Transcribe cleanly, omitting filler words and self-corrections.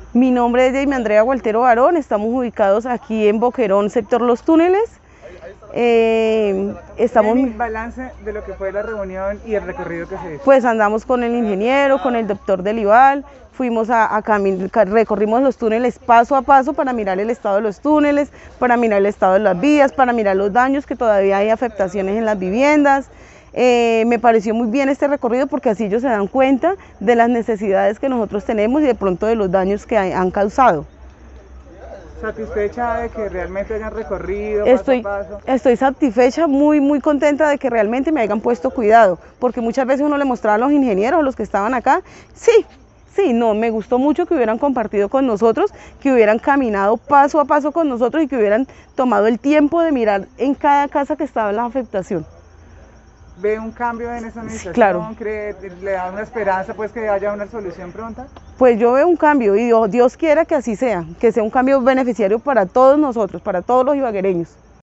Mi nombre es Jamie Andrea Gualtero Barón, estamos ubicados aquí en Boquerón, sector Los Túneles. Estamos... ¿Tiene balance de lo que fue la reunión y el recorrido que se hizo? Pues andamos con el ingeniero, con el doctor Delival, fuimos recorrimos los túneles paso a paso para mirar el estado de los túneles, para mirar el estado de las vías, para mirar los daños, que todavía hay afectaciones en las viviendas. Me pareció muy bien este recorrido porque así ellos se dan cuenta de las necesidades que nosotros tenemos y de pronto de los daños que han causado. ¿Satisfecha de que realmente hayan recorrido paso a paso? Estoy satisfecha, muy contenta de que realmente me hayan puesto cuidado, porque muchas veces uno le mostraba a los ingenieros, a los que estaban acá, sí, no, me gustó mucho que hubieran compartido con nosotros, que hubieran caminado paso a paso con nosotros y que hubieran tomado el tiempo de mirar en cada casa que estaba en la afectación. ¿Ve un cambio en esa administración? Claro. ¿Le da una esperanza pues que haya una solución pronta? Pues yo veo un cambio y Dios quiera que así sea, que sea un cambio beneficiario para todos nosotros, para todos los ibaguereños.